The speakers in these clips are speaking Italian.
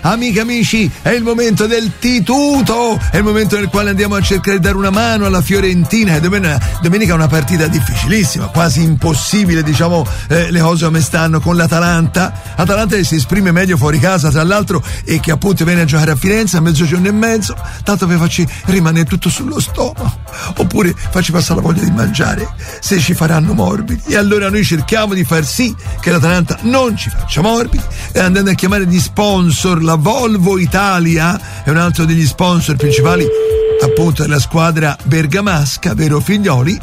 Amiche, amici, è il momento del Tituto, è il momento nel quale andiamo a cercare di dare una mano alla Fiorentina. Domenica è una partita difficilissima, quasi impossibile, diciamo, le cose come stanno con l'Atalanta che si esprime meglio fuori casa, tra l'altro, e che appunto viene a giocare a Firenze a mezzogiorno e mezzo, tanto per farci rimanere tutto sullo stomaco, oppure farci passare la voglia di mangiare, se ci faranno morbidi. E allora noi cerchiamo di far sì che l'Atalanta non ci faccia morbidi, andando a chiamare gli sponsor. La Volvo Italia è un altro degli sponsor principali appunto della squadra bergamasca, vero figlioli?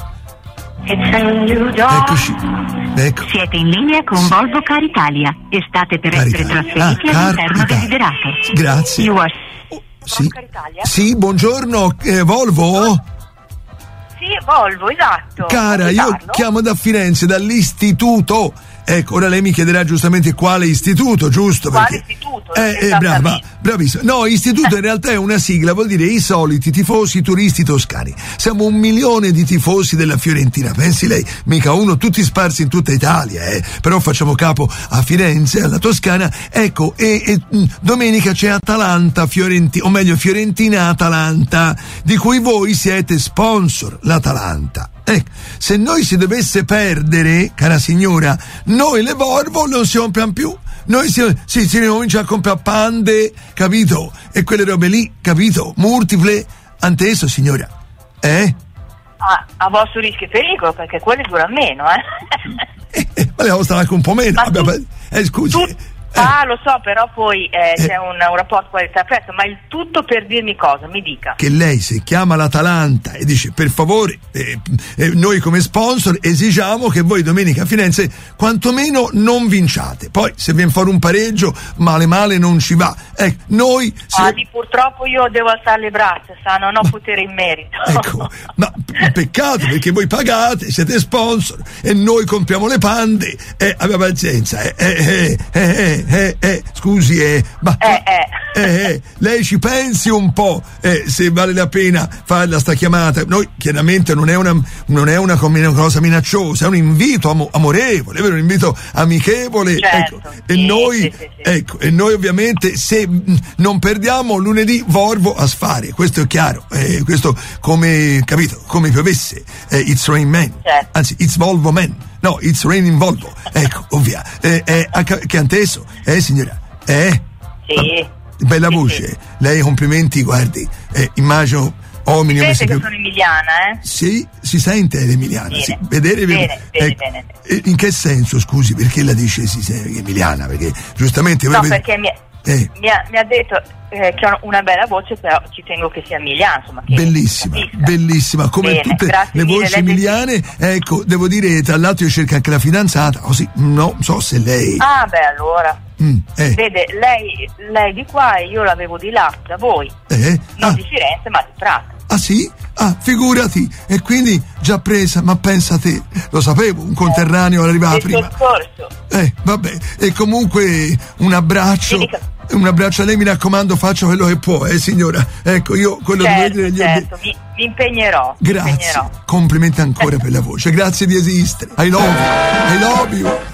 Eccoci. Ecco. Siete in linea con Volvo Car Italia e state per essere trasferiti all'interno desiderato. Grazie. Sì. Sì, buongiorno, Volvo? Sì, Volvo, esatto. Cara, io chiamo da Firenze, dall'istituto. Ecco, ora lei mi chiederà giustamente quale istituto, giusto? Quale istituto? Bravissimo. No, istituto in realtà è una sigla, vuol dire i soliti tifosi turisti toscani. Siamo 1 milione di tifosi della Fiorentina, pensi lei, mica uno, tutti sparsi in tutta Italia, però facciamo capo a Firenze, alla Toscana. Ecco, e domenica c'è Fiorentina-Atalanta, di cui voi siete sponsor, l'Atalanta. Ecco, se noi si dovesse perdere, cara signora, noi le Volvo non si comprano più. Noi si ricomincia a comprare pande, capito? E quelle robe lì, capito? Multiple. Anteso, signora. A vostro rischio e pericolo, perché quelli durano meno, ma le costano anche un po' meno. Scusi. Lo so, però poi c'è un rapporto qualità-prezzo, ma il tutto per dirmi cosa? Mi dica. Che lei, se chiama l'Atalanta e dice per favore, noi come sponsor esigiamo che voi domenica a Firenze quantomeno non vinciate. Poi se viene fuori un pareggio, male non ci va. Noi purtroppo io devo alzare le braccia, non ho potere in merito. Ecco, ma peccato, perché voi pagate, siete sponsor e noi compriamo le pande, abbia pazienza, scusi, lei ci pensi un po', se vale la pena farla sta chiamata. Noi chiaramente non è una cosa minacciosa, è un invito amorevole, un invito amichevole, certo, ecco. E noi e noi ovviamente, se non perdiamo lunedì, Volvo a sfare, questo è chiaro, questo come, capito, come piovesse, it's rain man, certo. Anzi it's Volvo man. No, it's raining Volvo. Ecco, ovvia. Che anteso? Signora? Sì. Bella voce. Sì. Lei, complimenti, guardi. Immagino. Vede che sono emiliana, Sì, si sente emiliana. Bene. Sì. Bene. In che senso, scusi? Perché la dice si sente emiliana? Perché giustamente. No, perché mi ha detto che ho una bella voce, però ci tengo che sia emiliana, insomma. Che bellissima, come tutte le voci emiliane. Ecco, devo dire, tra l'altro io cerco anche la fidanzata, così non so se lei. Allora. Vede, lei di qua e io l'avevo di là, da voi. Non di Firenze, ma di Prato. Ah sì? Figurati, e quindi già presa, ma pensa te, lo sapevo, un conterraneo arrivava prima. Vabbè, e comunque un abbraccio a lei, mi raccomando, faccia quello che può, signora. Ecco, io quello che certo, mi impegnerò. Grazie, complimenti ancora per la voce, grazie di esistere. I love you.